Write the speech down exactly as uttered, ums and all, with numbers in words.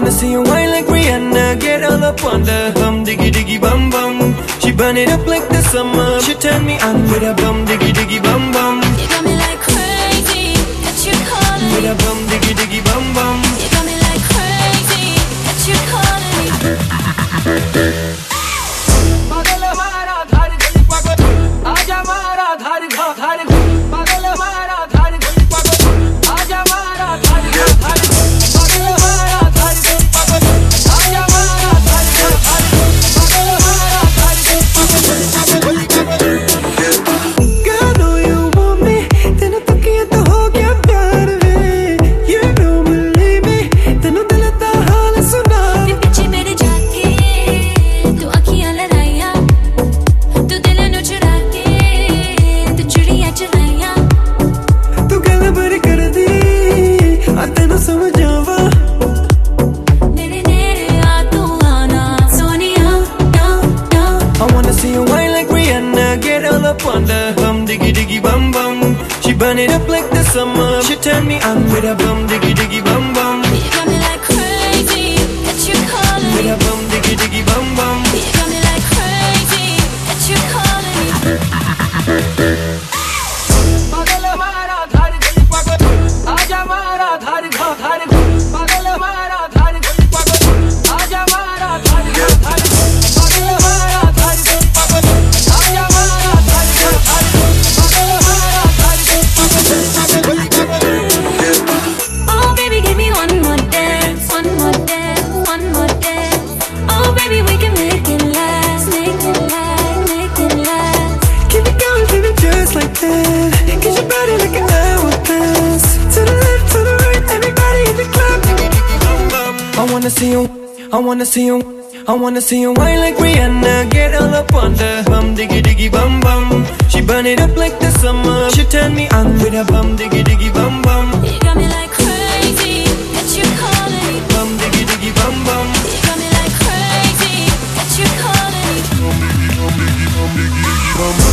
wanna see you whine like Rihanna, get all up on the hum diggy diggy bum bum. She burn it up like the summer. She turn me on with a bum diggy diggy bum bum. You got me like crazy, got you calling With me. a bum diggy diggy bum bum. You got me like crazy, got you calling me. पागल हमारा धार गली पागल, आजा हमारा धार घा धार घा। पागल हमारा धार गली पागल, आजा हमारा धार घा धार घा। पागल हमारा धार गली पागल, आजा हमारा धार घा धार घा। पागल हमारा धार गली पागल, पागल पागल। Girl, I know you want me. तेनू तकिया तो हो गया प्यार वे. You don't believe me. तेनू दिल दा हाल सुना. वे पीछे मेरे जाके तू अखियां लड़ाइया, तू दिल नू चुरा के तू चुड़ियां चलाइया। तू गल भर कर दी, आ तेनू समझावा. मेरे नेड़े आ तू आना सोनिया, ना ना। I wanna see you whine like Rihanna, get all up on the hum diggy diggy bum bum. She burn it up like the summer. She turn me on with a bum diggy diggy bum bum. You got me like crazy, got you calling With me. a bum diggy diggy bum bum. You got me like crazy, got you calling me. पागल हमारा धार गली पागल, आजा हमारा धार घा धार घा। पागल हमारा धार गली पागल, आजा हमारा धार घा धार घा। पागल हमारा धार गली पागल, आजा हमारा धार घा धार घा। पागल हमारा धार गली पागल, पागल पागल। Oh baby, give me one more dance, one more dance, one more dance. Oh baby, we can make it last, make it last, make it last. Keep it going, baby, just like that. Get your body like an hourglass. To the left, to the right, everybody in the club. I wanna see you, I wanna see you, I wanna see you whine like Rihanna, get all up on the hum diggy diggy bum bum. She burn it up like the summer. She turn me on with a bum diggy diggy bum bum. You got me like crazy, got you calling me. Bum diggy diggy bum bum. You got me like crazy, got you calling me. Bum